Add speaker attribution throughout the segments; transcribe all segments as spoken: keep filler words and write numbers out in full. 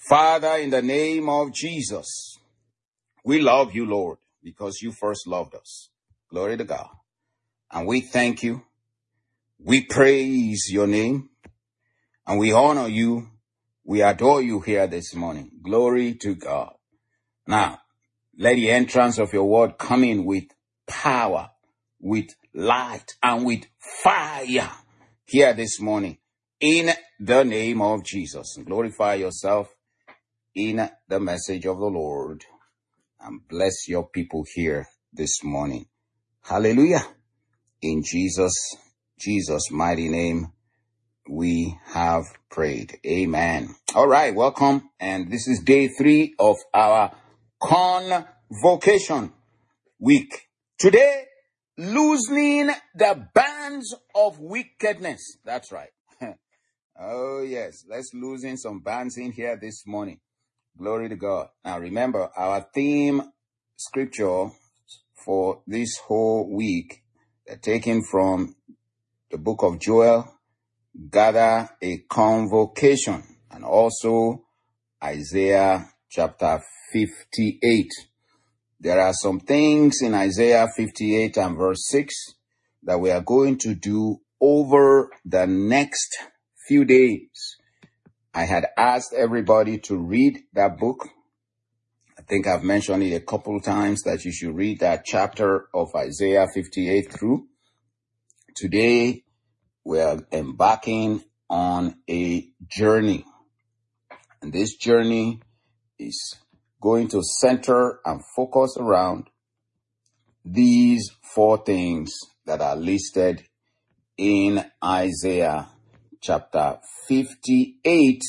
Speaker 1: Father, in the name of Jesus, we love you, Lord, because you first loved us. Glory to God. And we thank you. We praise your name. And we honor you. We adore you here this morning. Glory to God. Now, let the entrance of your word come in with power, with light, and with fire here this morning. In the name of Jesus. Glorify yourself in the message of the Lord. And bless your people here this morning. Hallelujah. In Jesus, Jesus' mighty name, we have prayed. Amen. All right, welcome. And this is day three of our convocation week. Today, loosening the bands of wickedness. That's right. Oh, yes. Let's loosen some bands in here this morning. Glory to God. Now, remember, our theme scripture for this whole week, they're taken from the book of Joel, gather a convocation, and also Isaiah chapter fifty-eight. There are some things in Isaiah fifty-eight and verse six that we are going to do over the next few days. I had asked everybody to read that book. I think I've mentioned it a couple of times that you should read that chapter of Isaiah fifty-eight through. Today, we are embarking on a journey. And this journey is going to center and focus around these four things that are listed in Isaiah chapter fifty-eight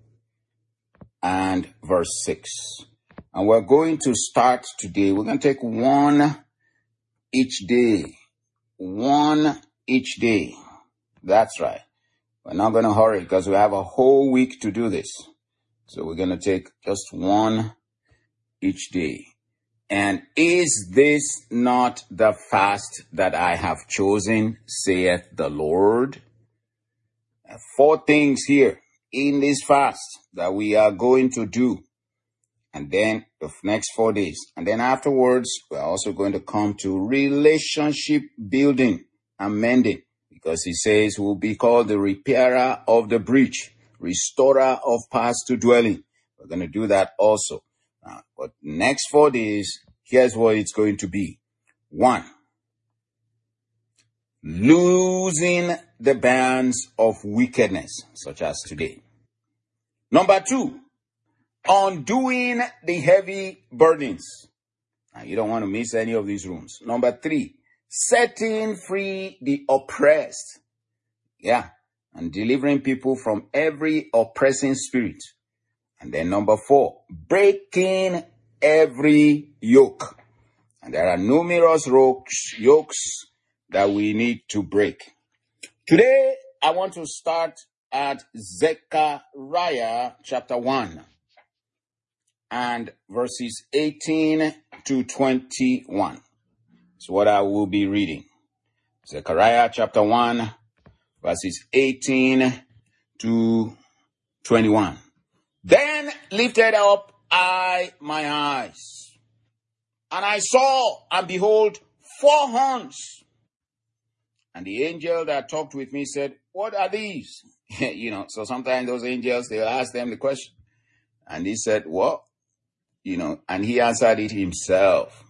Speaker 1: and verse six. And we're going to start today. We're going to take one each day. One each day. That's right. We're not going to hurry because we have a whole week to do this. So we're going to take just one each day. And is this not the fast that I have chosen, saith the Lord? Four things here in this fast that we are going to do. And then the next four days. And then afterwards, we're also going to come to relationship building and mending. Because he says we'll be called the repairer of the breach, restorer of paths to dwelling. We're going to do that also. Now, but next four days, here's what it's going to be. One, losing the bands of wickedness, such as today. Number two, undoing the heavy burdens. Now, you don't want to miss any of these rooms. Number three, setting free the oppressed. Yeah. And delivering people from every oppressing spirit. And then number four, breaking every yoke. And there are numerous yokes, yokes that we need to break. Today, I want to start at Zechariah chapter one and verses eighteen to twenty-one. That's what I will be reading. Zechariah chapter one, verses eighteen to twenty-one. Then lifted up I my eyes, and I saw, and behold, four horns. And the angel that talked with me said, what are these? You know, so sometimes those angels, they'll ask them the question. And he said, what? You know, and he answered it himself.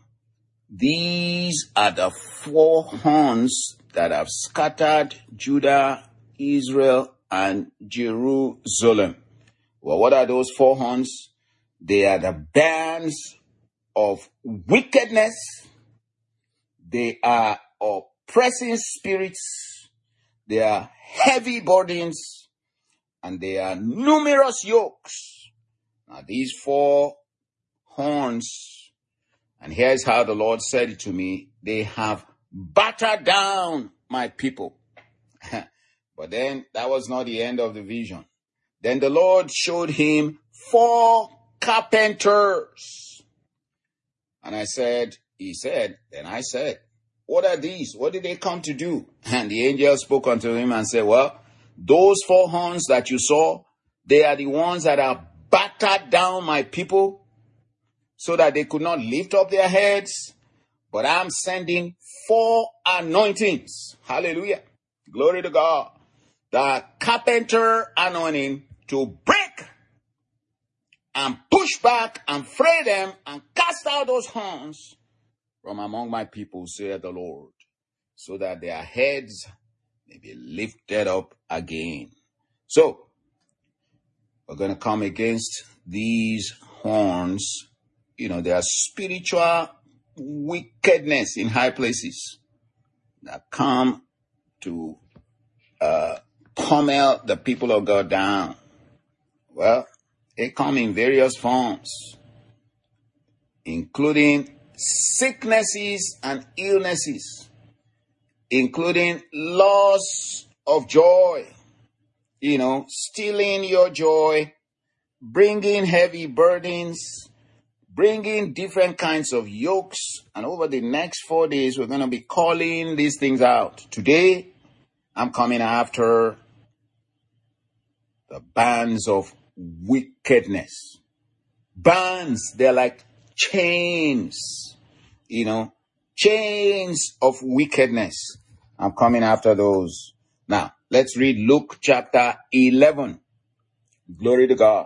Speaker 1: These are the four horns that have scattered Judah, Israel, and Jerusalem. Well, what are those four horns? They are the bands of wickedness. They are oppressing spirits. They are heavy burdens. And they are numerous yokes. Now, these four horns, and here's how the Lord said it to me. They have battered down my people. But then that was not the end of the vision. Then the Lord showed him four carpenters. And I said, he said, then I said, what are these? What did they come to do? And the angel spoke unto him and said, well, those four horns that you saw, they are the ones that are battered down my people so that they could not lift up their heads. But I'm sending four anointings. Hallelujah. Glory to God. The carpenter anointing to break and push back and fray them and cast out those horns from among my people, saith the Lord, so that their heads may be lifted up again. So, we're going to come against these horns. You know, there are spiritual wickedness in high places that come to uh, pummel the people of God down. Well, they come in various forms, including sicknesses and illnesses, including loss of joy, you know, stealing your joy, bringing heavy burdens, bringing different kinds of yokes. And over the next four days, we're going to be calling these things out. Today, I'm coming after the bands of wickedness. Bands, they're like chains, you know, chains of wickedness. I'm coming after those. Now, let's read Luke chapter eleven. Glory to God.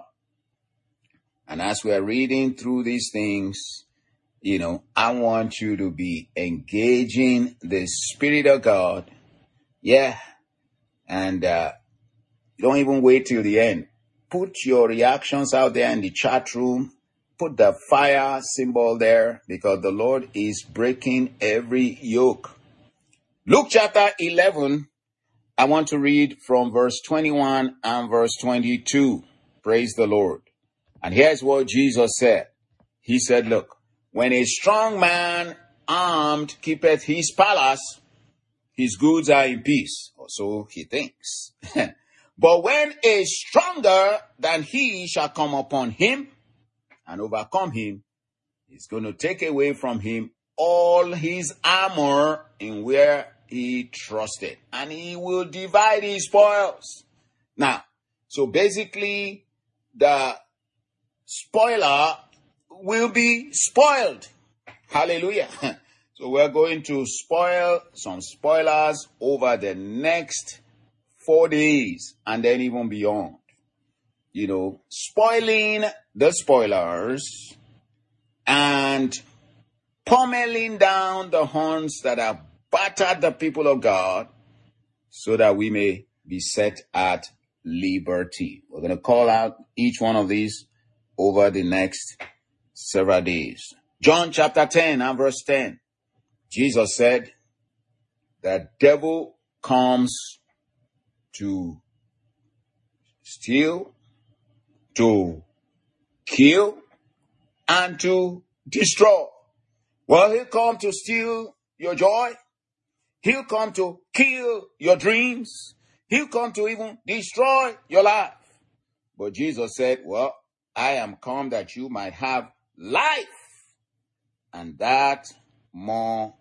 Speaker 1: And as we are reading through these things, you know, I want you to be engaging the Spirit of God. Yeah. And uh, don't even wait till the end. Put your reactions out there in the chat room. Put the fire symbol there, because the Lord is breaking every yoke. Luke chapter eleven, I want to read from verse twenty-one and verse twenty-two. Praise the Lord. And here's what Jesus said. He said, look, when a strong man armed keepeth his palace, his goods are in peace, or so he thinks. But when a stronger than he shall come upon him and overcome him, he's going to take away from him all his armor in where he trusted, and he will divide his spoils. Now, so basically, the spoiler will be spoiled. Hallelujah. So we're going to spoil some spoilers over the next four days and then even beyond. You know, spoiling the spoilers and pummeling down the horns that have battered the people of God, so that we may be set at liberty. We're going to call out each one of these over the next several days. John chapter ten and verse ten. Jesus said, the devil comes to steal, to kill, and to destroy. Well, he'll come to steal your joy. He'll come to kill your dreams. He'll come to even destroy your life. But Jesus said, well, I am come that you might have life, and that more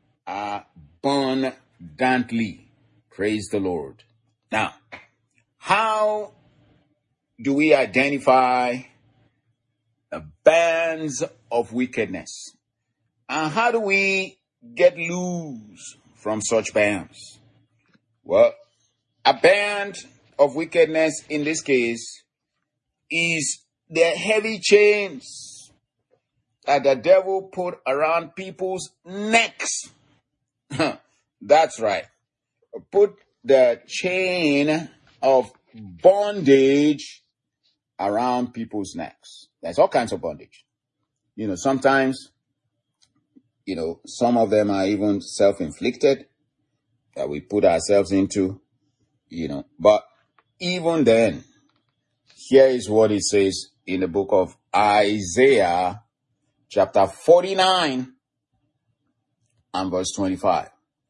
Speaker 1: abundantly. Praise the Lord. Now, how do we identify the bands of wickedness? And how do we get loose from such bands? Well, a band of wickedness in this case is the heavy chains that the devil put around people's necks. That's right. Put the chain of bondage around people's necks. There's all kinds of bondage. You know, sometimes, you know, some of them are even self-inflicted that we put ourselves into, you know. But even then, here is what it says in the book of Isaiah, chapter forty-nine and verse twenty-five.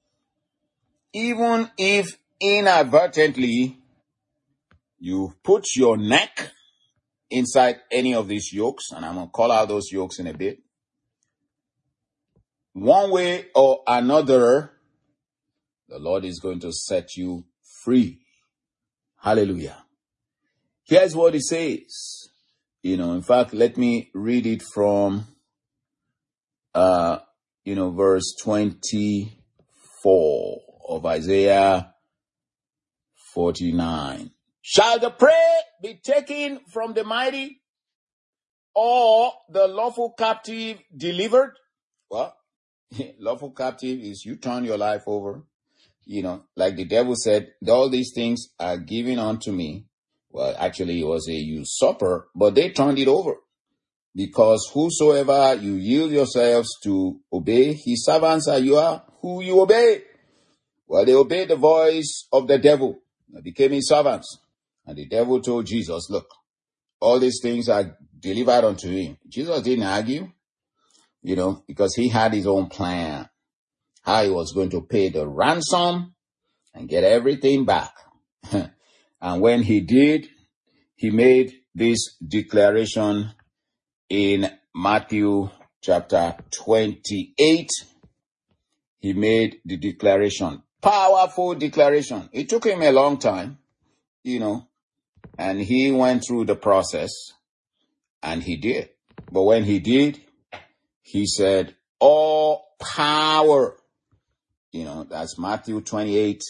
Speaker 1: Even if inadvertently you put your neck inside any of these yokes, and I'm going to call out those yokes in a bit, one way or another, the Lord is going to set you free. Hallelujah. Here's what it says. You know, in fact, let me read it from, uh, you know, verse twenty-four of Isaiah forty-nine. Shall the prey be taken from the mighty, or the lawful captive delivered? Well, lawful captive is you turn your life over. You know, like the devil said, all these things are given unto me. Well, actually, it was a usurper, but they turned it over. Because whosoever you yield yourselves to obey, his servants are you are who you obey. Well, they obeyed the voice of the devil. They became his servants. And the devil told Jesus, look, all these things are delivered unto him. Jesus didn't argue, you know, because he had his own plan. How he was going to pay the ransom and get everything back. And when he did, he made this declaration in Matthew chapter twenty-eight. He made the declaration, powerful declaration. It took him a long time, you know, and he went through the process, and he did. But when he did, he said, all power, you know, that's Matthew twenty-eight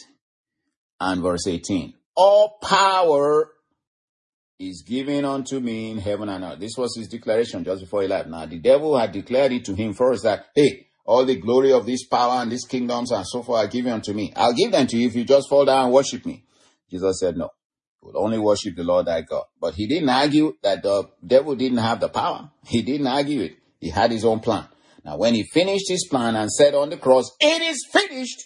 Speaker 1: and verse eighteen. All power is given unto me in heaven and earth. This was his declaration just before he left. Now, the devil had declared it to him first that, hey, all the glory of this power and these kingdoms and so forth are given unto me. I'll give them to you if you just fall down and worship me. Jesus said, no, you will only worship the Lord thy God. But he didn't argue that the devil didn't have the power. He didn't argue it. He had his own plan. Now, when he finished his plan and said on the cross, it is finished,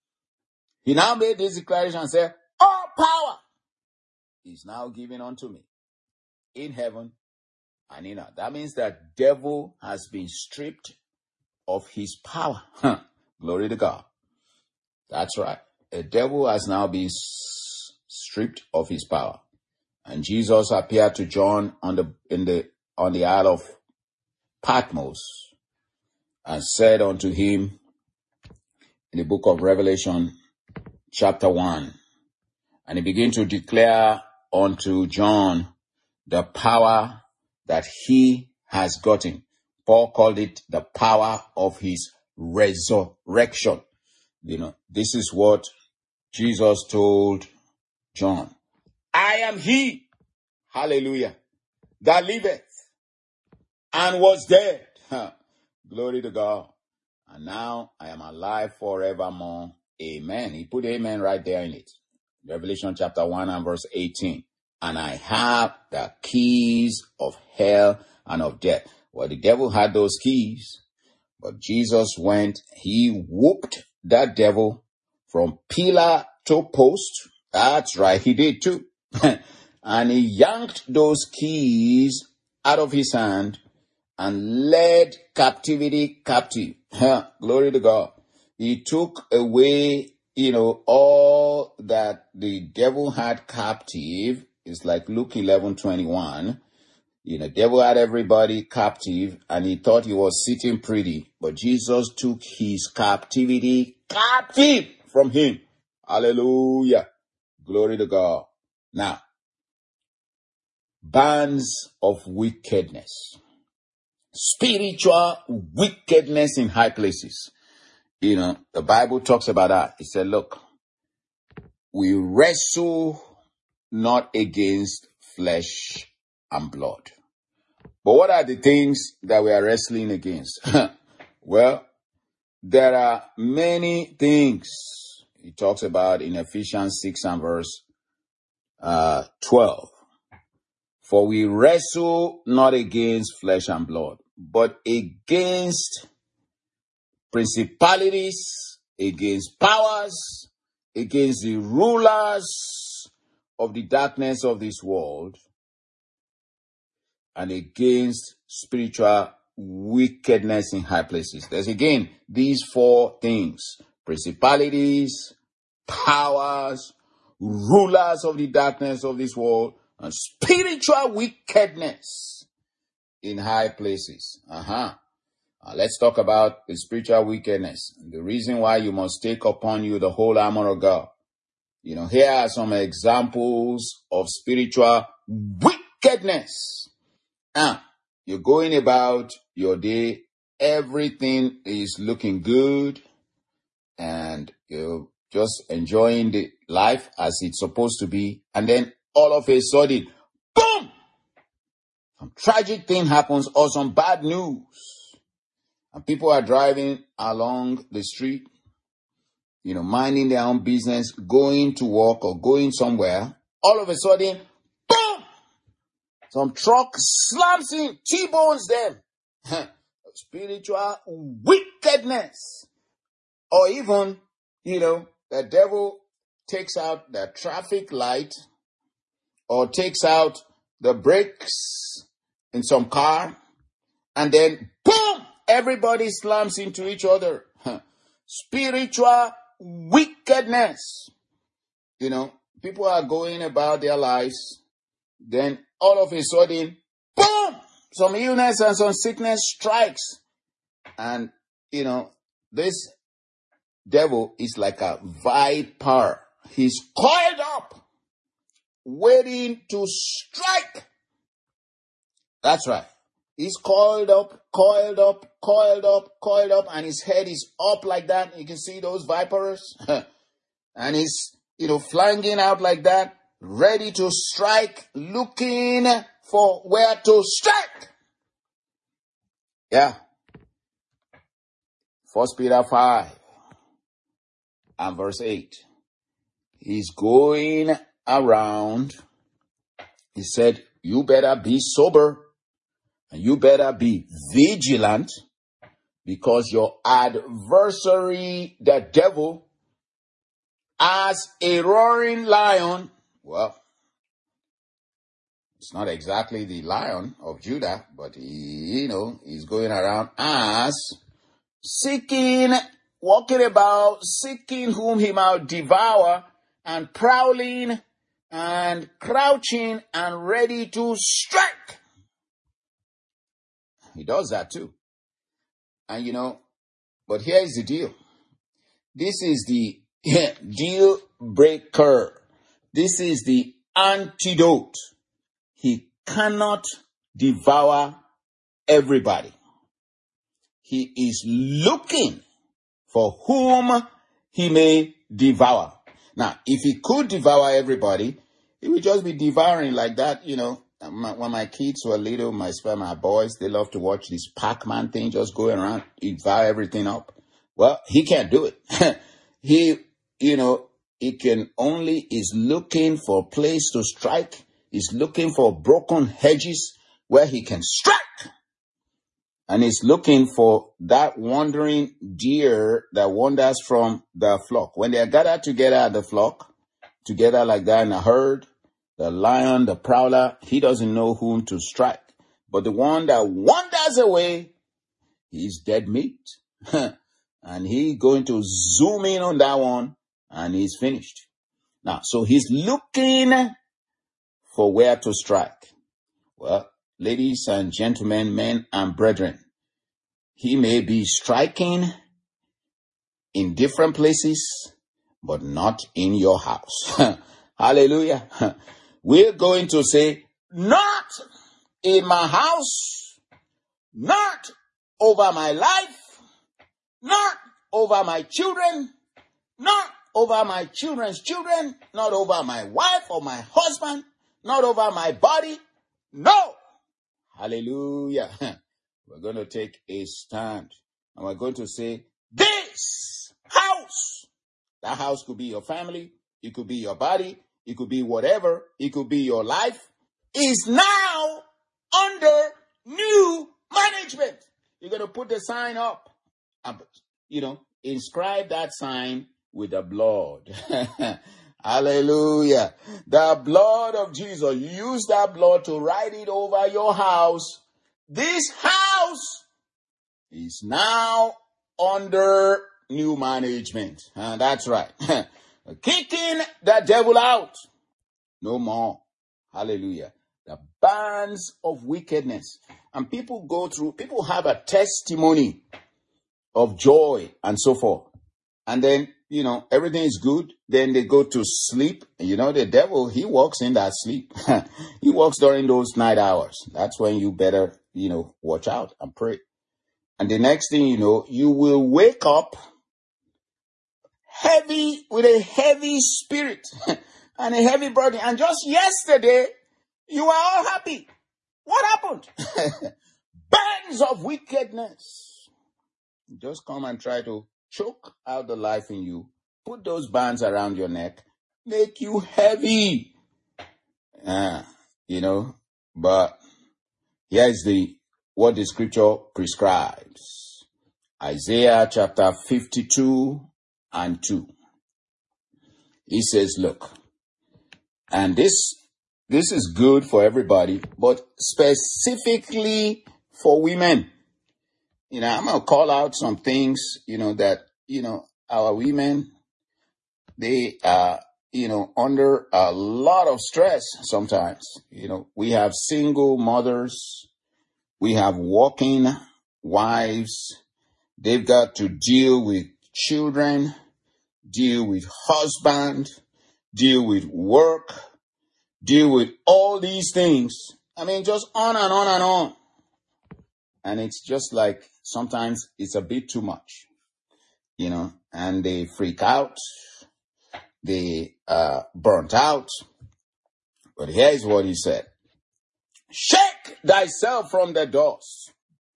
Speaker 1: he now made this declaration and said, all power is now given unto me in heaven and in earth. That means that devil has been stripped of his power. Glory to God. That's right. The devil has now been s- stripped of his power. And Jesus appeared to John on the in the on the Isle of Patmos and said unto him in the book of Revelation, chapter one, and he began to declare unto John the power that he has gotten. Paul called it the power of his resurrection. You know, this is what Jesus told John. I am he, hallelujah, that liveth and was dead. Glory to God. And now I am alive forevermore. Amen. He put amen right there in it. Revelation chapter one and verse eighteen. And I have the keys of hell and of death. Well, the devil had those keys, but Jesus went, he whooped that devil from pillar to post. That's right, he did too. And he yanked those keys out of his hand and led captivity captive. Glory to God. He took away, you know, all that the devil had captive. It's like Luke eleven twenty-one. You know, devil had everybody captive and he thought he was sitting pretty. But Jesus took his captivity captive from him. Hallelujah. Glory to God. Now, bands of wickedness. Spiritual wickedness in high places. You know, the Bible talks about that. It said, look, we wrestle not against flesh and blood. But what are the things that we are wrestling against? Well, there are many things he talks about in Ephesians six and verse uh, twelve. For we wrestle not against flesh and blood, but against principalities, against powers, against the rulers of the darkness of this world, and against spiritual wickedness in high places. There's again these four things: principalities, powers, rulers of the darkness of this world, and spiritual wickedness in high places. Uh-huh. Uh, let's talk about the spiritual wickedness. The reason why you must take upon you the whole armor of God. You know, here are some examples of spiritual wickedness Now, you're going about your day. Everything is looking good. And you're just enjoying the life as it's supposed to be. And then all of a sudden, boom! Some tragic thing happens or some bad news. And people are driving along the street, you know, minding their own business, going to work or going somewhere. All of a sudden, boom! Some truck slams in, T-bones them. Spiritual wickedness. Or even, you know, the devil takes out the traffic light or takes out the brakes in some car, and then boom, everybody slams into each other. Spiritual wickedness. You know, people are going about their lives, then all of a sudden, boom, some illness and some sickness strikes. And, you know, this devil is like a viper. He's coiled up, waiting to strike. That's right. He's coiled up, coiled up, coiled up, coiled up, and his head is up like that. You can see those vipers. And he's, you know, flanging out like that, ready to strike, looking for where to strike. Yeah. First Peter five. And verse eight, he's going around. He said, you better be sober and you better be vigilant, because your adversary, the devil, as a roaring lion, well, it's not exactly the Lion of Judah, but he, you know, he's going around as seeking, walking about, seeking whom he might devour, and prowling and crouching and ready to strike. He does that too. And you know, but here is the deal. This is the deal breaker. This is the antidote. He cannot devour everybody. He is looking for whom he may devour. Now, if he could devour everybody, he would just be devouring like that, you know. My, when my kids were little, my, my boys, they love to watch this Pac-Man thing, just going around, devour everything up. Well, he can't do it. He, you know, he can only, is looking for a place to strike. He's looking for broken hedges where he can strike. And he's looking for that wandering deer that wanders from the flock. When they are gathered together at the flock, together like that in a herd, the lion, the prowler, he doesn't know whom to strike. But the one that wanders away, he's dead meat. And he's going to zoom in on that one, and he's finished. Now, so he's looking for where to strike. Well, ladies and gentlemen, men and brethren, he may be striking in different places, but not in your house. Hallelujah. We're going to say, not in my house, not over my life, not over my children, not over my children's children, not over my wife or my husband, not over my body. No. Hallelujah. We're going to take a stand and we're going to say, this house, that house could be your family, it could be your body, it could be whatever, it could be your life, is now under new management. You're going to put the sign up, and, you know, inscribe that sign with the blood. Hallelujah. The blood of Jesus. Use that blood to write it over your house. This house is now under new management. And that's right. Kicking the devil out. No more. Hallelujah. The bands of wickedness. And people go through, people have a testimony of joy and so forth. And then you know, everything is good. Then they go to sleep. You know, the devil, he walks in that sleep. He walks during those night hours. That's when you better, you know, watch out and pray. And the next thing you know, you will wake up heavy, with a heavy spirit and a heavy burden. And just yesterday, you were all happy. What happened? Bands of wickedness just come and try to choke out the life in you. Put those bands around your neck. Make you heavy. Uh, you know, but here's the what the scripture prescribes. Isaiah chapter fifty-two and two. He says, look, and this this is good for everybody, but specifically for women. You know, I'm going to call out some things, you know, that, you know, our women, they are, you know, under a lot of stress sometimes. You know, we have single mothers. We have working wives. They've got to deal with children, deal with husband, deal with work, deal with all these things. I mean, just on and on and on. And it's just like sometimes it's a bit too much, you know, and they freak out. They uh, burnt out. But here's what he said. Shake thyself from the dust.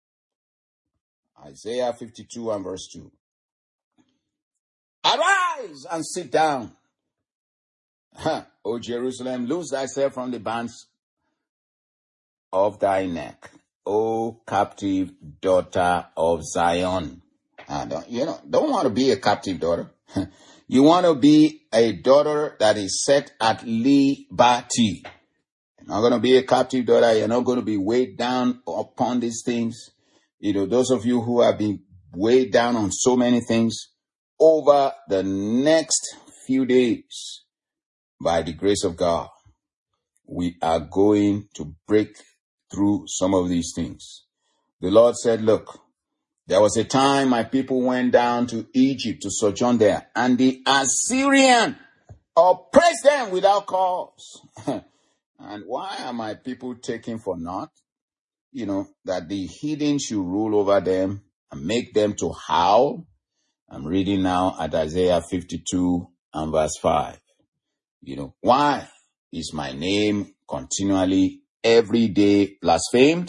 Speaker 1: Isaiah fifty-two and verse two. Arise and sit down. Huh. O Jerusalem, loose thyself from the bands of thy neck. O captive daughter of Zion. I don't, you know, don't want to be a captive daughter. You want to be a daughter that is set at liberty. You're not going to be a captive daughter. You're not going to be weighed down upon these things. You know, those of you who have been weighed down on so many things, over the next few days, by the grace of God, we are going to break through some of these things. The Lord said, look, there was a time my people went down to Egypt to sojourn there, and the Assyrian oppressed them without cause. And why are my people taken for naught? You know, that the heathen should rule over them and make them to howl. I'm reading now at Isaiah fifty-two and verse five. You know, why is my name continually every day blasphemed?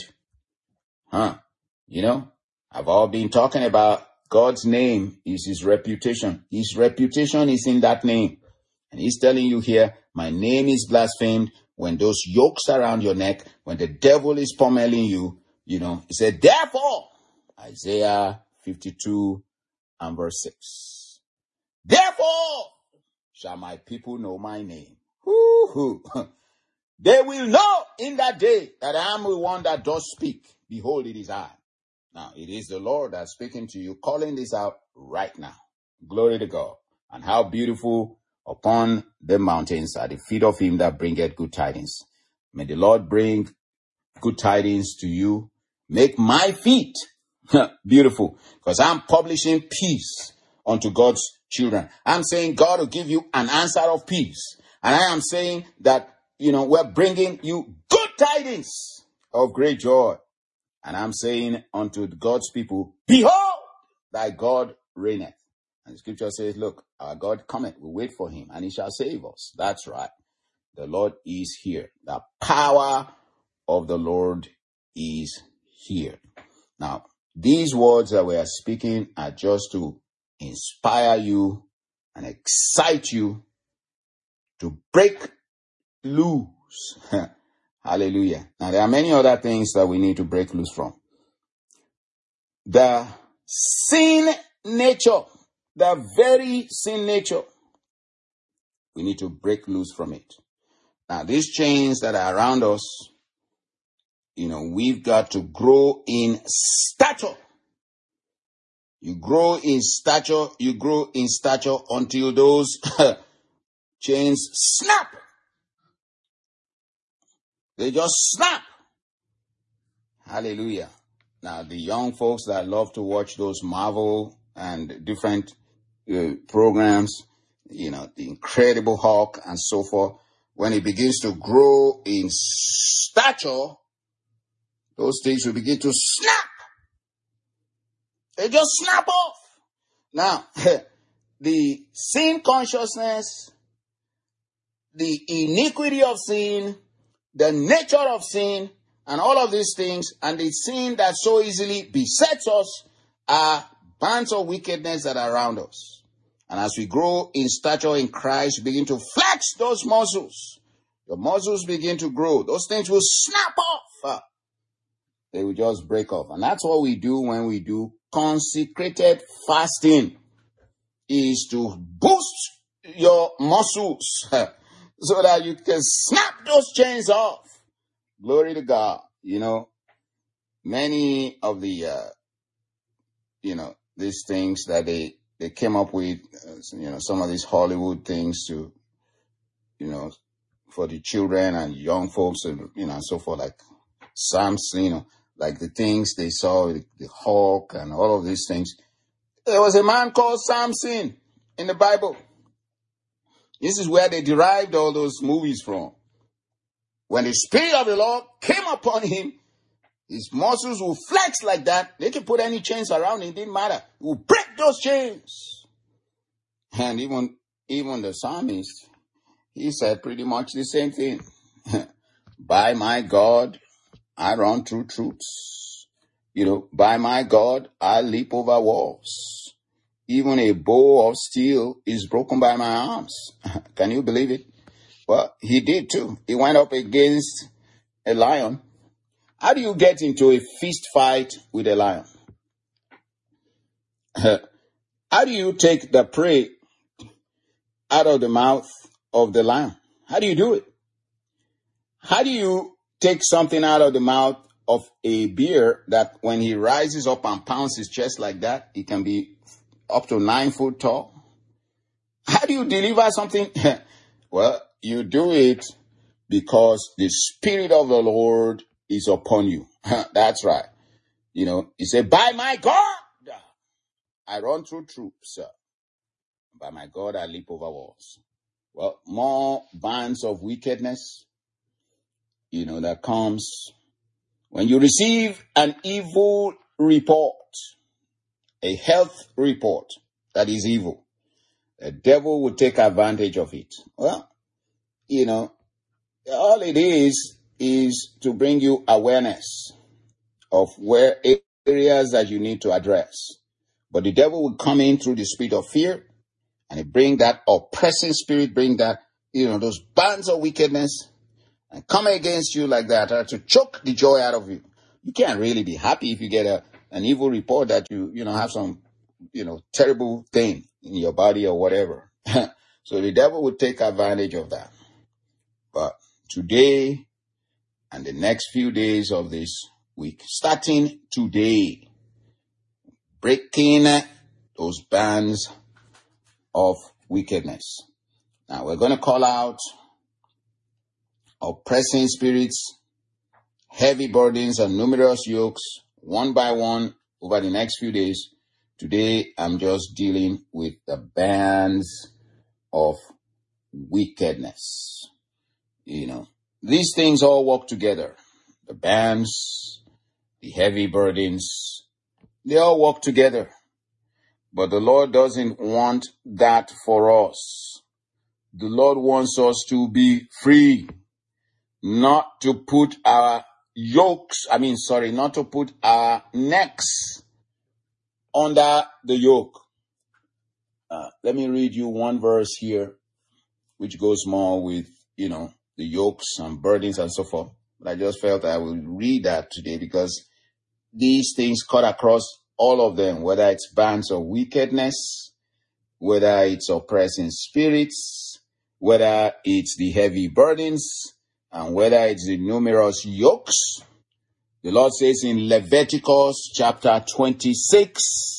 Speaker 1: Huh? You know, I've all been talking about God's name is his reputation. His reputation is in that name. And he's telling you here, my name is blasphemed when those yokes around your neck, when the devil is pummeling you, you know, he said, therefore, Isaiah fifty-two and verse six. Therefore shall my people know my name. Woo-hoo. They will know in that day that I am the one that does speak. Behold, it is I. Now, it is the Lord that's speaking to you, calling this out right now. Glory to God. And how beautiful upon the mountains are the feet of him that bringeth good tidings. May the Lord bring good tidings to you. Make my feet beautiful, because I'm publishing peace unto God's children. I'm saying God will give you an answer of peace. And I am saying that, you know, we're bringing you good tidings of great joy. And I'm saying unto God's people, behold, thy God reigneth. And the scripture says, look, our God cometh, we wait for him, and he shall save us. That's right. The Lord is here. The power of the Lord is here. Now, these words that we are speaking are just to inspire you and excite you to break loose. Hallelujah. Now, there are many other things that we need to break loose from. The sin nature, the very sin nature, we need to break loose from it. Now, these chains that are around us, you know, we've got to grow in stature. You grow in stature, you grow in stature until those chains snap. They just snap. Hallelujah. Now, the young folks that love to watch those Marvel and different uh, programs, you know, the Incredible Hulk and so forth, when it begins to grow in stature, those things will begin to snap. They just snap off. Now, the sin consciousness, the iniquity of sin, the nature of sin, and all of these things, and the sin that so easily besets us are bands of wickedness that are around us. And as we grow in stature in Christ, we begin to flex those muscles. The muscles begin to grow. Those things will snap off. They will just break off. And that's what we do when we do consecrated fasting, is to boost your muscles so that you can snap those chains off. Glory to God. You know, many of the, uh, you know, these things that they, they came up with, uh, you know, some of these Hollywood things to, you know, for the children and young folks and, you know, and so forth, like Samson, you know, like the things they saw, the, the Hulk and all of these things. There was a man called Samson in the Bible. This is where they derived all those movies from. When the Spirit of the Lord came upon him, his muscles will flex like that. They could put any chains around him, it didn't matter. He will break those chains. And even, even the psalmist, he said pretty much the same thing. By my God, I run through troops. You know, by my God, I leap over walls. Even a bow of steel is broken by my arms. Can you believe it? Well, he did too. He went up against a lion. How do you get into a fist fight with a lion? How do you take the prey out of the mouth of the lion? How do you do it? How do you take something out of the mouth of a bear that when he rises up and pounds his chest like that, he can be up to nine foot tall? How do you deliver something? Well, you do it because the Spirit of the Lord is upon you. That's right. You know, he said, by my God, I run through troops. By my God, I leap over walls. Well, more bands of wickedness, you know, that comes when you receive an evil report, a health report that is evil. The devil will take advantage of it. Well, you know, all it is is to bring you awareness of where areas that you need to address. But the devil will come in through the spirit of fear, and he bring that oppressing spirit, bring that, you know, those bands of wickedness, and come against you like that, uh, to choke the joy out of you. You can't really be happy if you get a an evil report that you, you know, have some, you know, terrible thing in your body or whatever. So the devil will take advantage of that. But today and the next few days of this week, starting today, breaking those bands of wickedness. Now we're going to call out oppressing spirits, heavy burdens, and numerous yokes one by one over the next few days. Today, I'm just dealing with the bands of wickedness. You know, these things all work together. The bands, the heavy burdens, they all work together. But the Lord doesn't want that for us. The Lord wants us to be free, not to put our yokes, I mean, sorry, not to put our necks under the yoke. Uh, let me read you one verse here, which goes more with, you know, the yokes and burdens and so forth. But I just felt I will read that today because these things cut across all of them, whether it's bands of wickedness, whether it's oppressing spirits, whether it's the heavy burdens, and whether it's the numerous yokes. The Lord says in Leviticus chapter twenty-six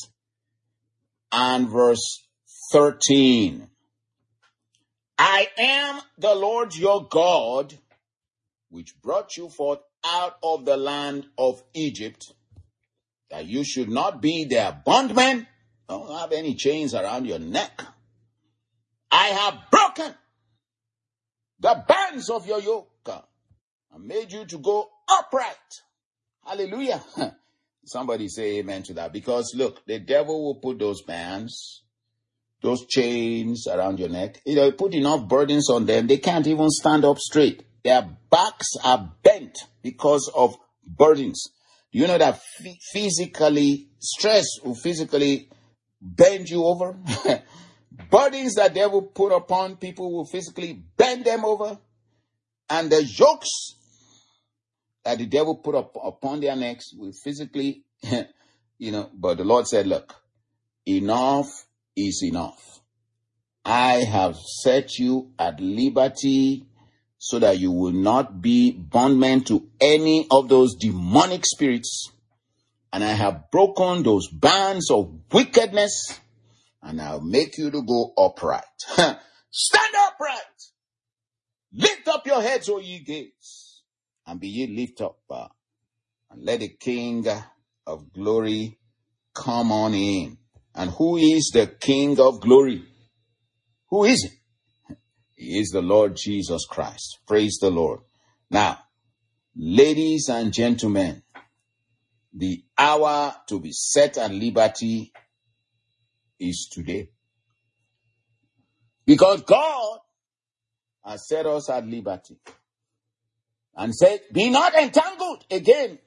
Speaker 1: and verse thirteen, I am the Lord your God, which brought you forth out of the land of Egypt, that you should not be their bondmen, Don't have any chains around your neck. I have broken the bands of your yoke and made you to go upright. Hallelujah. Somebody say amen to that. Because look, the devil will put those bands, those chains around your neck. You know, put enough burdens on them. They can't even stand up straight. Their backs are bent because of burdens. Do you know that f- physically, stress will physically bend you over? Burdens that devil put upon people will physically bend them over. And the yokes that the devil put up upon their necks will physically, you know, but the Lord said, look, enough is enough. I have set you at liberty so that you will not be bondmen to any of those demonic spirits. And I have broken those bands of wickedness, and I'll make you to go upright. Stand upright. Lift up your heads, O ye gates, and be ye lift up, uh, and let the King of glory come on in. And who is the King of glory? Who is it? He is the Lord Jesus Christ. Praise the Lord. Now, ladies and gentlemen, the hour to be set at liberty is today. Because God has set us at liberty and said, be not entangled again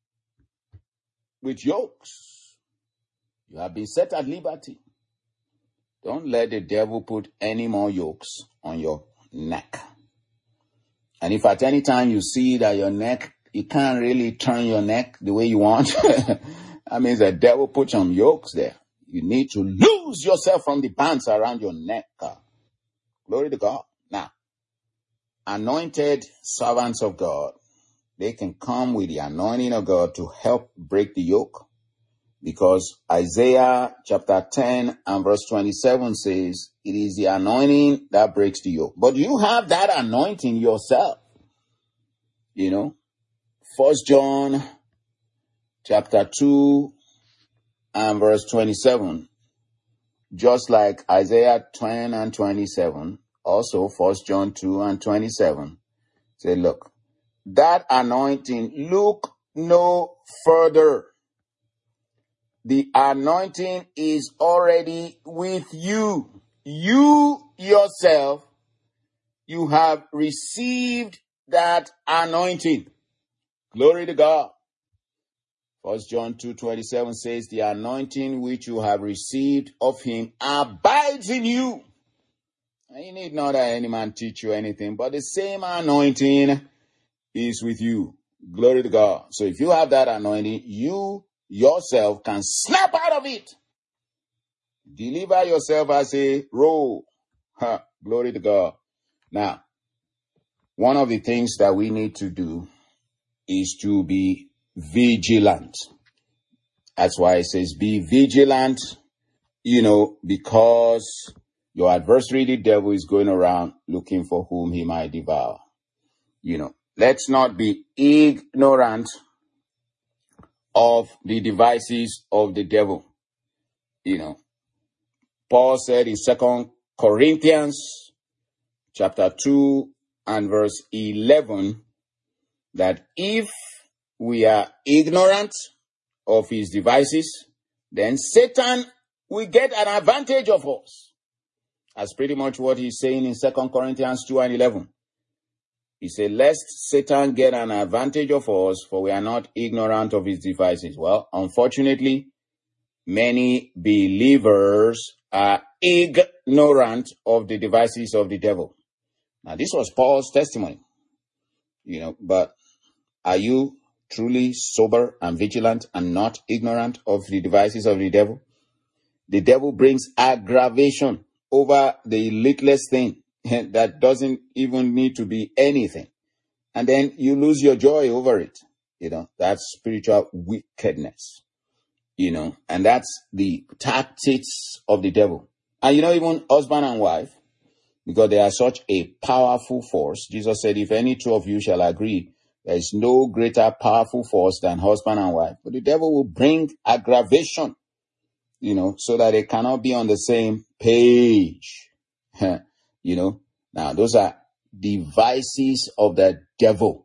Speaker 1: with yokes. You have been set at liberty. Don't let the devil put any more yokes on your neck. And if at any time you see that your neck, you can't really turn your neck the way you want, that means the devil put some yokes there. You need to loose yourself from the bands around your neck. Glory to God. Now, anointed servants of God, they can come with the anointing of God to help break the yoke. Because Isaiah chapter ten and verse twenty-seven says, it is the anointing that breaks the yoke. But you have that anointing yourself. You know, First John chapter two and verse twenty-seven, just like Isaiah ten and twenty-seven, also First John two and twenty-seven, say, look, that anointing, look no further. The anointing is already with you. You yourself, you have received that anointing. Glory to God. First John two twenty-seven says, the anointing which you have received of him abides in you. And you need not that any man teach you anything, but the same anointing is with you. Glory to God. So if you have that anointing, you yourself can snap out of it. Deliver yourself as a roll. Ha, glory to God. Now, one of the things that we need to do is to be vigilant. That's why it says be vigilant, you know, because your adversary, the devil, is going around looking for whom he might devour. You know, let's not be ignorant of the devices of the devil. You know, Paul said in Second Corinthians chapter two and verse eleven that if we are ignorant of his devices, then Satan will get an advantage of us. That's pretty much what he's saying in Second Corinthians two and eleven. He said, lest Satan get an advantage of us, for we are not ignorant of his devices. Well, unfortunately, many believers are ignorant of the devices of the devil. Now, this was Paul's testimony, you know, but are you truly sober and vigilant and not ignorant of the devices of the devil? The devil brings aggravation over the littlest thing that doesn't even need to be anything. And then you lose your joy over it. You know, that's spiritual wickedness. You know, and that's the tactics of the devil. And you know, even husband and wife, because they are such a powerful force. Jesus said, if any two of you shall agree, there is no greater powerful force than husband and wife. But the devil will bring aggravation you know, so that they cannot be on the same page. You know, now those are devices of the devil.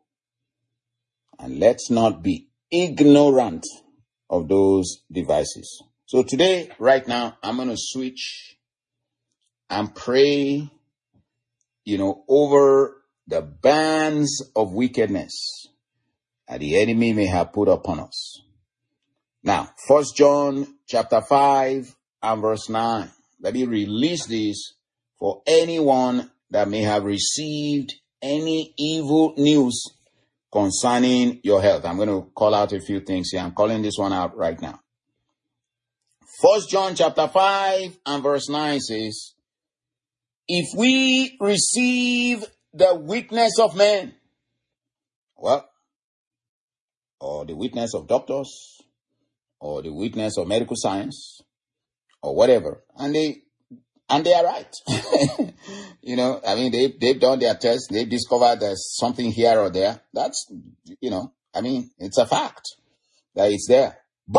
Speaker 1: And let's not be ignorant of those devices. So today, right now, I'm going to switch and pray, you know, over the bands of wickedness that the enemy may have put upon us. Now, First John chapter five and verse nine. Let me release this for anyone that may have received any evil news concerning your health. I'm going to call out a few things here. I'm calling this one out right now. First John chapter five and verse nine says, if we receive the witness of men, well, or the witness of doctors, or the witness of medical science, or whatever, and they and they are right. You know, I mean, they, they've done their tests, they've discovered there's something here or there. That's, you know, I mean, it's a fact that it's there. But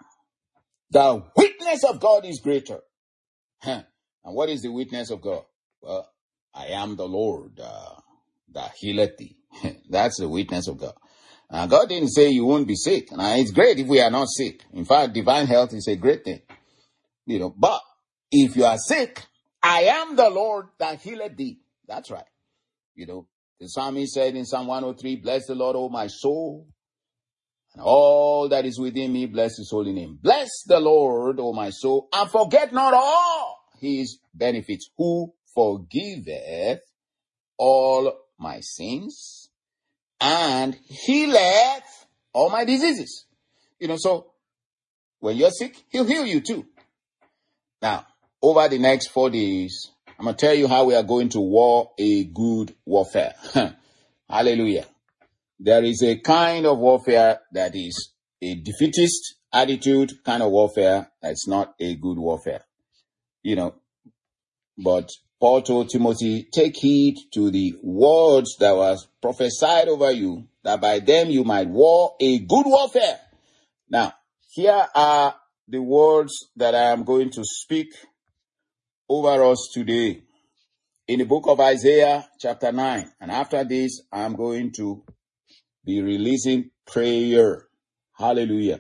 Speaker 1: the witness of God is greater. Huh. And what is the witness of God? Well, I am the Lord uh, that healeth thee. That's the witness of God. Now, God didn't say you won't be sick. Now, it's great if we are not sick. In fact, divine health is a great thing. You know, but if you are sick, I am the Lord that healeth thee. That's right. You know, the psalmist said in Psalm one oh three, bless the Lord, O my soul, and all that is within me, bless his holy name. Bless the Lord, O my soul, and forget not all his benefits, who forgiveth all my sins and healeth all my diseases. You know, so when you're sick, he'll heal you too. Now, over the next four days, I'm going to tell you how we are going to war a good warfare. Hallelujah. There is a kind of warfare that is a defeatist attitude kind of warfare. That's not a good warfare. You know, but Paul told Timothy, take heed to the words that was prophesied over you, that by them you might war a good warfare. Now, here are the words that I am going to speak over us today in the book of Isaiah chapter nine. And after this, I'm going to be releasing prayer. Hallelujah.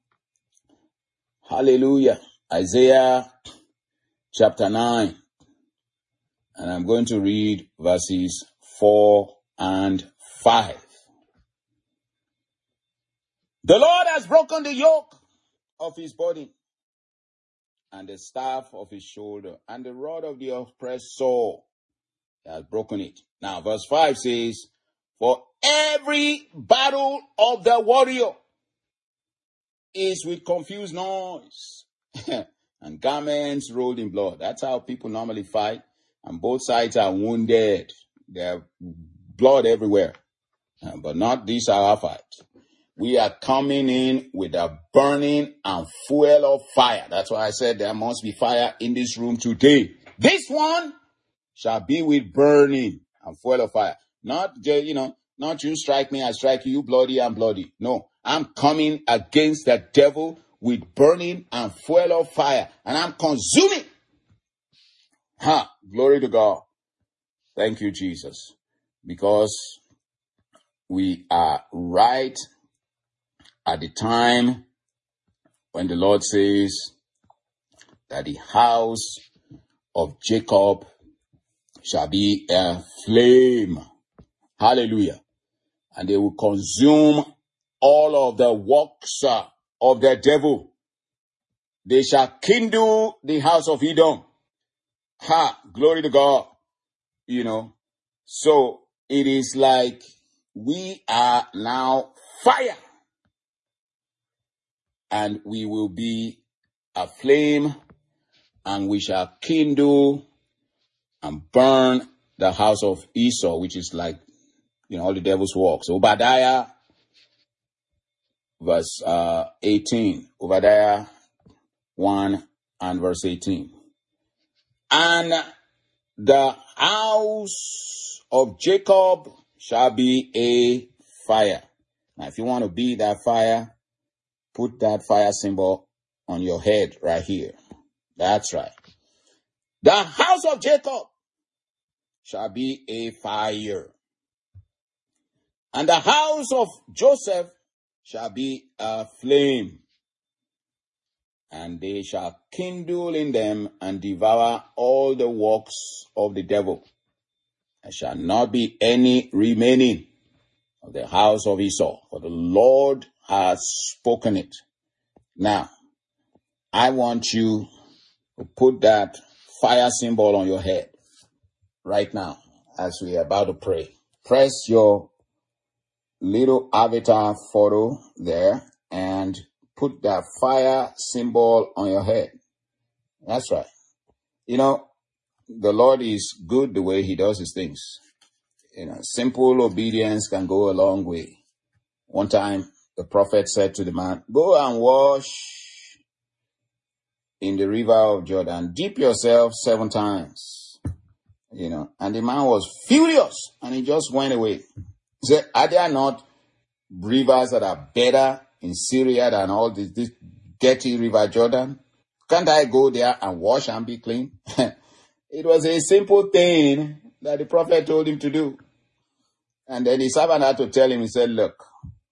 Speaker 1: Hallelujah. Isaiah chapter nine. And I'm going to read verses four and five. The Lord has broken the yoke of his body and the staff of his shoulder and the rod of the oppressor. He has broken it. Now, verse five says, for every battle of the warrior is with confused noise and garments rolled in blood. That's how people normally fight. And both sides are wounded. There's blood everywhere. Uh, but not this our fight. We are coming in with a burning and fuel of fire. That's why I said there must be fire in this room today. This one shall be with burning and fuel of fire. Not, you know, not you strike me, I strike you, you bloody and bloody. No, I'm coming against the devil with burning and fuel of fire. And I'm consuming. Ha, glory to God. Thank you, Jesus. Because we are right at the time when the Lord says that the house of Jacob shall be a flame. Hallelujah. And they will consume all of the works of the devil. They shall kindle the house of Edom. Ha, glory to God. You know, so it is like we are now fire. And we will be a flame, and we shall kindle and burn the house of Esau, which is like, you know, all the devil's works. Obadiah, verse uh, eighteen. Obadiah one and verse eighteen. And the house of Jacob shall be a fire. Now, if you want to be that fire, put that fire symbol on your head right here. That's right. The house of Jacob shall be a fire, and the house of Joseph shall be a flame, and they shall kindle in them and devour all the works of the devil. There shall not be any remaining of the house of Esau, for the Lord has spoken it. Now, I want you to put that fire symbol on your head right now as we are about to pray. Press your little avatar photo there and put that fire symbol on your head. That's right. You know, the Lord is good the way he does his things. You know, simple obedience can go a long way. One time, the prophet said to the man, go and wash in the river of Jordan. Dip yourself seven times. You know, and the man was furious and he just went away. He said, are there not rivers that are better in Syria than all this, this dirty river Jordan? Can't I go there and wash and be clean? It was a simple thing that the prophet told him to do. And then the servant had to tell him, he said, look,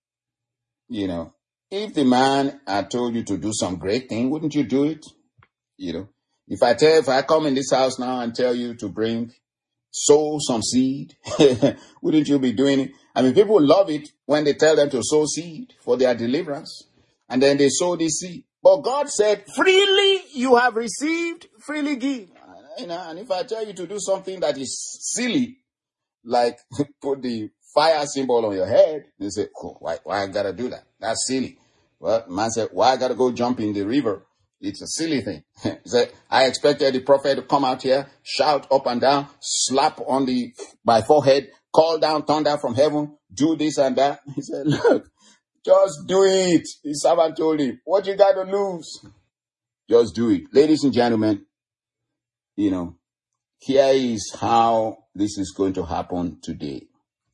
Speaker 1: you know, if the man had told you to do some great thing, wouldn't you do it? You know, if I tell, if I come in this house now and tell you to bring, sow some seed, wouldn't you be doing it? I mean, people love it when they tell them to sow seed for their deliverance. And then they sow this seed. But God said, freely you have received, freely give. You know, and if I tell you to do something that is silly, like put the fire symbol on your head, they say, oh, why, why I gotta do that? That's silly. Well, man said, why I gotta go jump in the river? It's a silly thing. He said, I expected the prophet to come out here, shout up and down, slap on the my forehead, call down thunder from heaven, do this and that. He said, look, just do it. The servant told him, what you got to lose? Just do it. Ladies and gentlemen, you know, here is how this is going to happen today.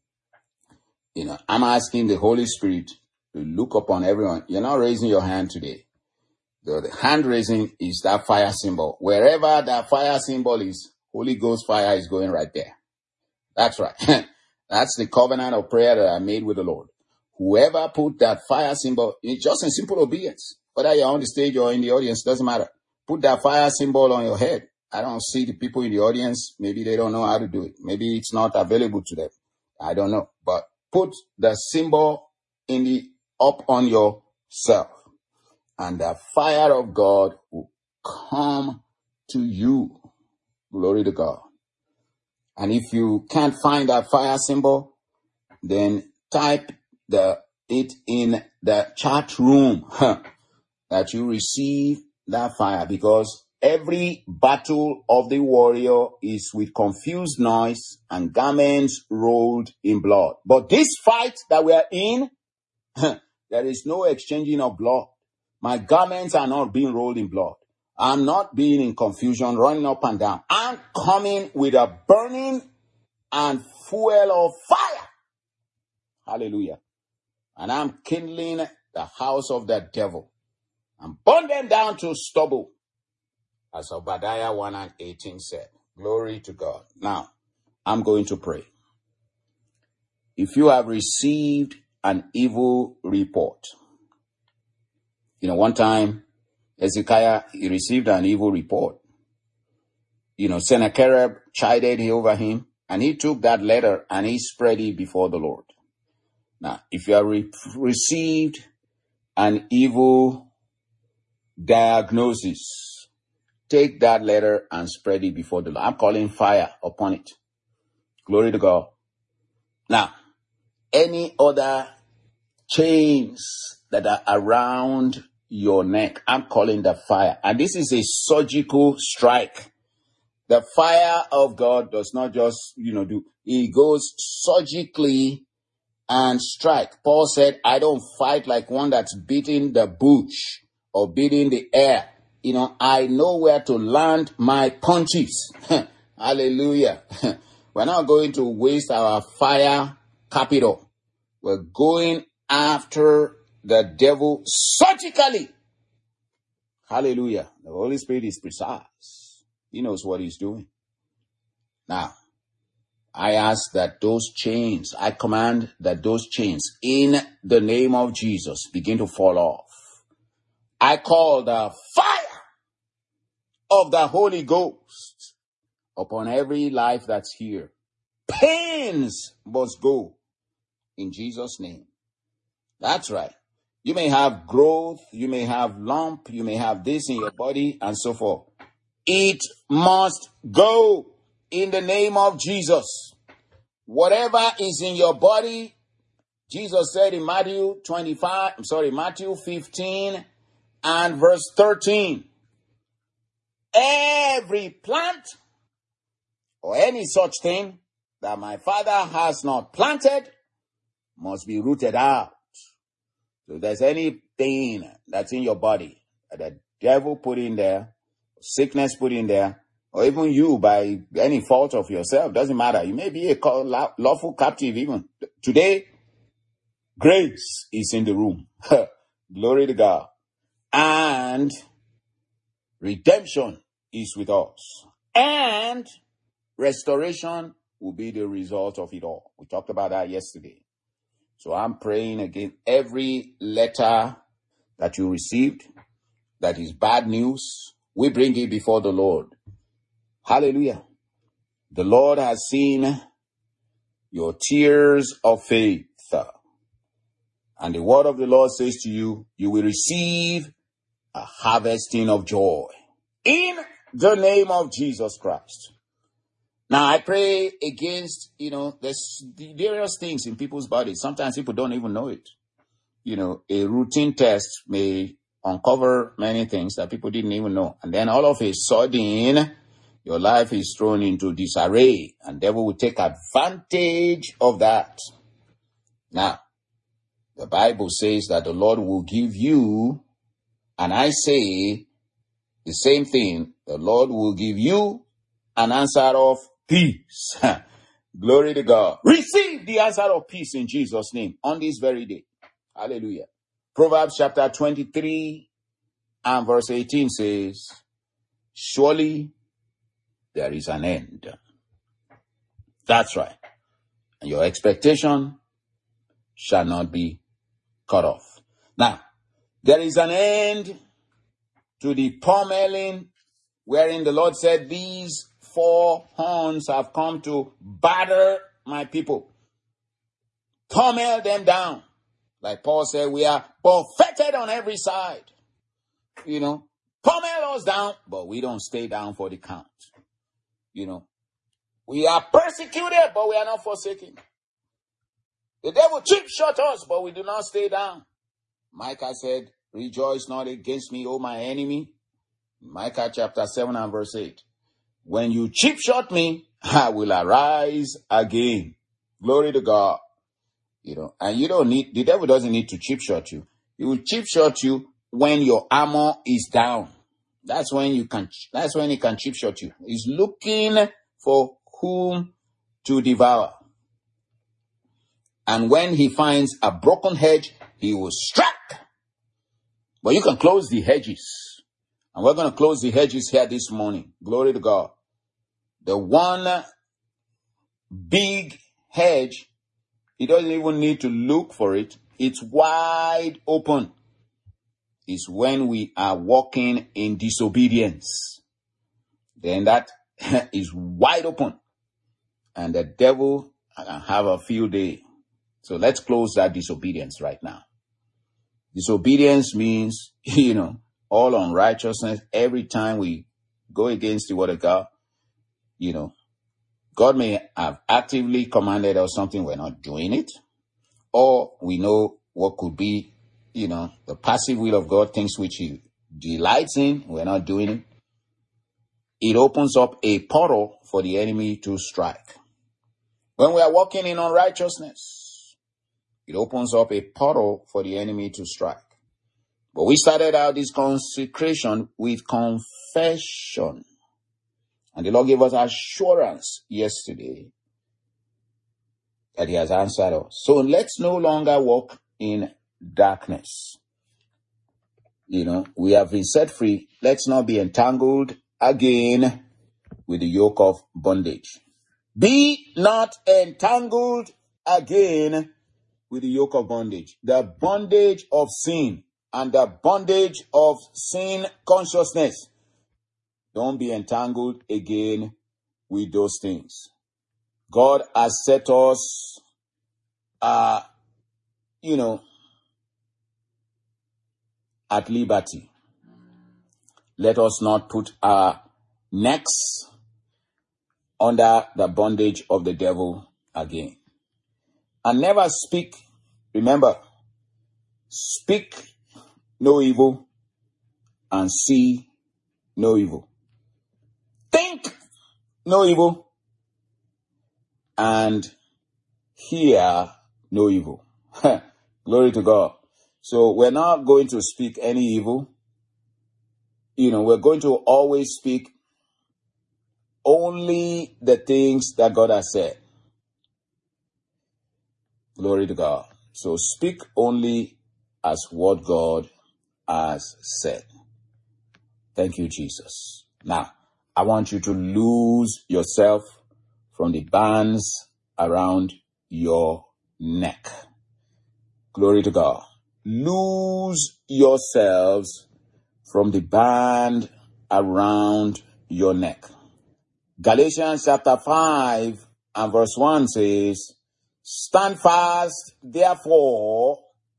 Speaker 1: You know, I'm asking the Holy Spirit to look upon everyone. You're not raising your hand today. The, the hand raising is that fire symbol. Wherever that fire symbol is, Holy Ghost fire is going right there. That's right. That's the covenant of prayer that I made with the Lord. Whoever put that fire symbol, it's just in simple obedience. Whether you're on the stage or in the audience, doesn't matter. Put that fire symbol on your head. I don't see the people in the audience. Maybe they don't know how to do it. Maybe it's not available to them. I don't know. But put the symbol in the up on yourself. And the fire of God will come to you. Glory to God. And if you can't find that fire symbol, then type the it in the chat room huh, that you receive that fire, because every battle of the warrior is with confused noise and garments rolled in blood. But this fight that we are in, huh, there is no exchanging of blood. My garments are not being rolled in blood. I'm not being in confusion, running up and down. I'm coming with a burning and fuel of fire. Hallelujah. And I'm kindling the house of the devil and burn them down to stubble, as Obadiah one and eighteen said. Glory to God. Now, I'm going to pray. If you have received an evil report, you know, one time, Hezekiah, he received an evil report. You know, Sennacherib chided over him, and he took that letter and he spread it before the Lord. Now, if you have re- received an evil diagnosis, take that letter and spread it before the Lord. I'm calling fire upon it. Glory to God. Now, any other chains that are around your neck, I'm calling the fire. And this is a surgical strike. The fire of God does not just, you know, do, it goes surgically and strike. Paul said, I don't fight like one that's beating the bush or beating the air. You know, I know where to land my punches. Hallelujah. We're not going to waste our fire capital. We're going after the devil surgically. Hallelujah. The Holy Spirit is precise. He knows what he's doing. Now, I ask that those chains, I command that those chains in the name of Jesus begin to fall off. I call the fire of the Holy Ghost upon every life that's here. Pains must go in Jesus' name. That's right. You may have growth, you may have lump, you may have this in your body and so forth. It must go in the name of Jesus. Whatever is in your body, Jesus said in Matthew twenty-five, I'm sorry, Matthew fifteen and verse thirteen. Every plant or any such thing that my Father has not planted must be rooted out. So if there's anything that's in your body that the devil put in there, sickness put in there, or even you by any fault of yourself, doesn't matter. You may be a lawful captive even. Today, grace is in the room. Glory to God. And redemption is with us. And restoration will be the result of it all. We talked about that yesterday. So I'm praying again, every letter that you received that is bad news, we bring it before the Lord. Hallelujah. The Lord has seen your tears of faith. And the word of the Lord says to you, you will receive a harvesting of joy in the name of Jesus Christ. Now, I pray against, you know, there's various things in people's bodies. Sometimes people don't even know it. You know, a routine test may uncover many things that people didn't even know. And then all of a sudden, your life is thrown into disarray, and the devil will take advantage of that. Now, the Bible says that the Lord will give you, and I say the same thing, the Lord will give you an answer of peace. Glory to God. Receive the answer of peace in Jesus' name on this very day. Hallelujah. Proverbs chapter twenty-three and verse eighteen says, surely there is an end. That's right. And your expectation shall not be cut off. Now, there is an end to the pommeling wherein the Lord said, these four horns have come to batter my people. Pommel them down. Like Paul said, we are buffeted on every side. You know, pommel us down, but we don't stay down for the count. You know, we are persecuted, but we are not forsaken. The devil cheap shot us, but we do not stay down. Micah said, rejoice not against me, O my enemy. Micah chapter seven and verse eight. When you cheap shot me, I will arise again. Glory to God. You know, and you don't need, the devil doesn't need to cheap shot you. He will cheap shot you when your armor is down. That's when you can, that's when he can cheap shot you. He's looking for whom to devour. And when he finds a broken hedge, he will strike. But you can close the hedges. And we're going to close the hedges here this morning. Glory to God. The one big hedge, he doesn't even need to look for it. It's wide open. It's when we are walking in disobedience. Then that is wide open. And the devil can have a field day. So let's close that disobedience right now. Disobedience means, you know, all unrighteousness. Every time we go against the word of God, you know, God may have actively commanded us something, we're not doing it. Or we know what could be, you know, the passive will of God, things which he delights in, we're not doing it. It opens up a portal for the enemy to strike. When we are walking in unrighteousness, it opens up a portal for the enemy to strike. But we started out this consecration with confession. And the Lord gave us assurance yesterday that he has answered us. So let's no longer walk in darkness. You know, we have been set free. Let's not be entangled again with the yoke of bondage. Be not entangled again with the yoke of bondage. The bondage of sin and the bondage of sin consciousness. Don't be entangled again with those things. God has set us, uh, you know, at liberty. Let us not put our necks under the bondage of the devil again. And never speak, remember, speak no evil and see no evil. Think no evil and hear no evil. Glory to God. So we're not going to speak any evil. You know, we're going to always speak only the things that God has said. Glory to God. So speak only as what God has said. Thank you, Jesus. Now, I want you to lose yourself from the bands around your neck. Glory to God. Lose yourselves from the band around your neck. Galatians chapter five and verse one says, stand fast, therefore,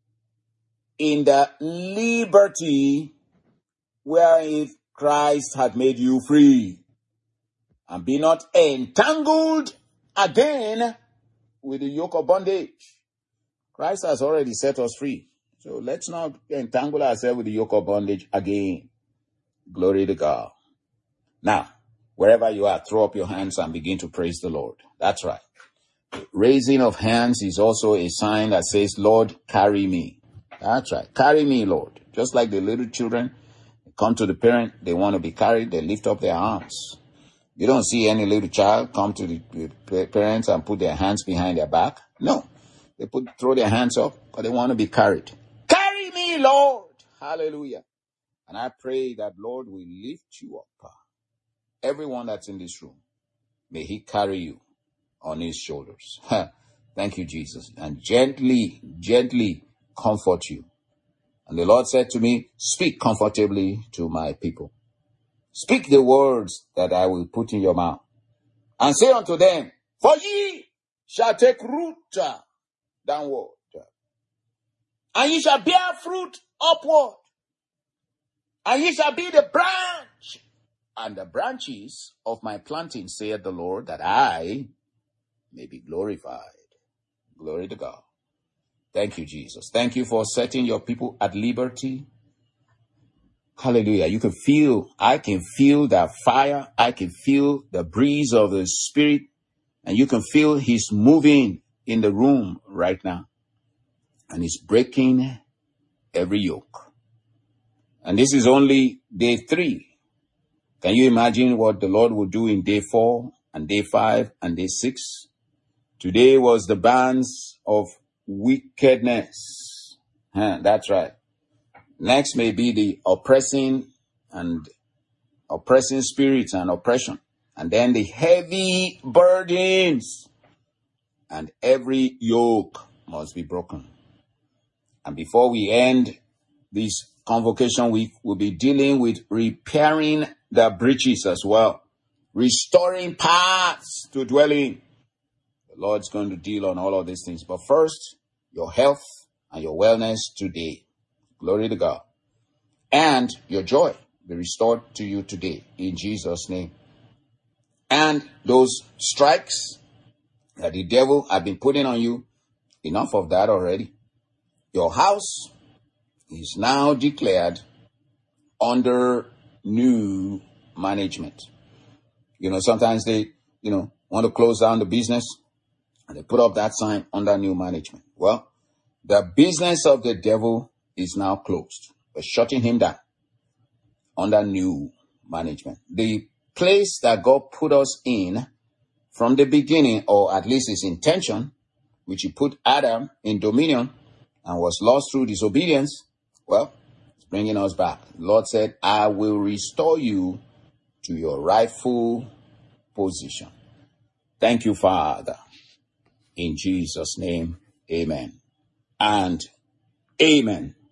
Speaker 1: in the liberty wherewith Christ hath made you free, and be not entangled again with the yoke of bondage. Christ has already set us free. So let's not entangle ourselves with the yoke of bondage again. Glory to God. Now, wherever you are, throw up your hands and begin to praise the Lord. That's right. Raising of hands is also a sign that says, Lord, carry me. That's right. Carry me, Lord. Just like the little children come to the parent, they want to be carried, they lift up their arms. You don't see any little child come to the parents and put their hands behind their back. No. They put throw their hands up because they want to be carried. Carry me, Lord. Hallelujah. And I pray that Lord will lift you up. Everyone that's in this room, may he carry you on his shoulders. Thank you, Jesus. And gently, gently comfort you. And the Lord said to me, speak comfortably to my people. Speak the words that I will put in your mouth. And say unto them, for ye shall take root downward, and ye shall bear fruit upward, and ye shall be the branch and the branches of my planting, saith the Lord, that I may be glorified. Glory to God. Thank you, Jesus. Thank you for setting your people at liberty. Hallelujah. You can feel, I can feel that fire. I can feel the breeze of the Spirit. And you can feel he's moving in the room right now. And he's breaking every yoke. And this is only day three. Can you imagine what the Lord will do in day four and day five and day six? Today was the bands of wickedness. Huh, that's right. Next may be the oppressing and oppressing spirits and oppression. And then the heavy burdens. And every yoke must be broken. And before we end this convocation week, we'll be dealing with repairing the breaches as well. Restoring paths to dwell in. The Lord's going to deal on all of these things. But first, your health and your wellness today. Glory to God. And your joy be restored to you today in Jesus' name. And those strikes that the devil had been putting on you, enough of that already. Your house is now declared under new management. You know, sometimes they, you know, want to close down the business and they put up that sign under new management. Well, the business of the devil is now closed. We're shutting him down under new management. The place that God put us in from the beginning, or at least his intention, which he put Adam in dominion and was lost through disobedience, well, bringing us back. The Lord said, I will restore you to your rightful position. Thank you, Father. In Jesus' name, amen and amen.